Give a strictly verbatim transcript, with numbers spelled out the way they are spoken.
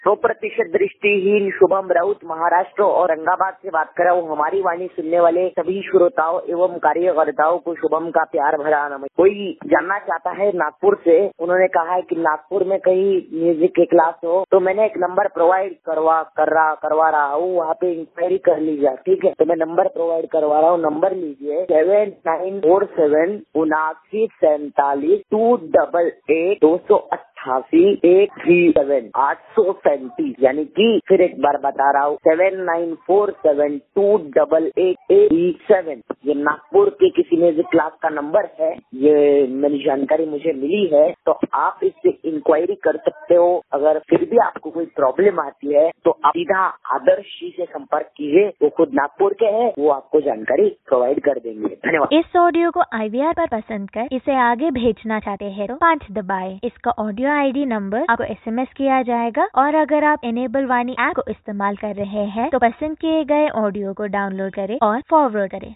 सौ प्रतिशत दृष्टिहीन शुभम राउत महाराष्ट्र औरंगाबाद से बात कर रहा हूँ। हमारी वाणी सुनने वाले सभी श्रोताओं एवं कार्यकर्ताओं को शुभम का प्यार भरा नमस्कार। कोई जानना चाहता है नागपुर से, उन्होंने कहा है कि नागपुर में कहीं म्यूजिक की क्लास हो, तो मैंने एक नंबर प्रोवाइड करवा कर रहा करवा रहा हूँ, वहाँ पे इंक्वायरी कर लीजिए। ठीक है, तो मैं नंबर प्रोवाइड करवा रहा हूँ, नंबर लीजिए सेवन नाइन फोर सेवन उनासी सैंतालीस टू डबल एट दो सौ अट्ठासी एक थ्री सेवन आठ सौ सैंतीस, यानी कि फिर एक बार बता रहा हूँ seven nine four seven two double eight eight three seven. ये नागपुर के किसी म्यूजिक क्लास का नंबर है, ये मेरी जानकारी मुझे मिली है, तो आप इससे इंक्वायरी कर सकते हो। अगर फिर भी आपको कोई प्रॉब्लम आती है तो आप सीधा आदर्श जी से संपर्क कीजिए, वो खुद नागपुर के हैं, वो आपको जानकारी प्रोवाइड कर देंगे। धन्यवाद। इस ऑडियो को आईवीआर पर पसंद कर इसे आगे भेजना चाहते हैं तो पाँच दबाएं। इसका ऑडियो आईडी नंबर आपको एसएमएस किया जाएगा, और अगर आप एनेबल वाणी ऐप को इस्तेमाल कर रहे हैं तो पसंद किए गए ऑडियो को डाउनलोड करें और फॉरवर्ड करें।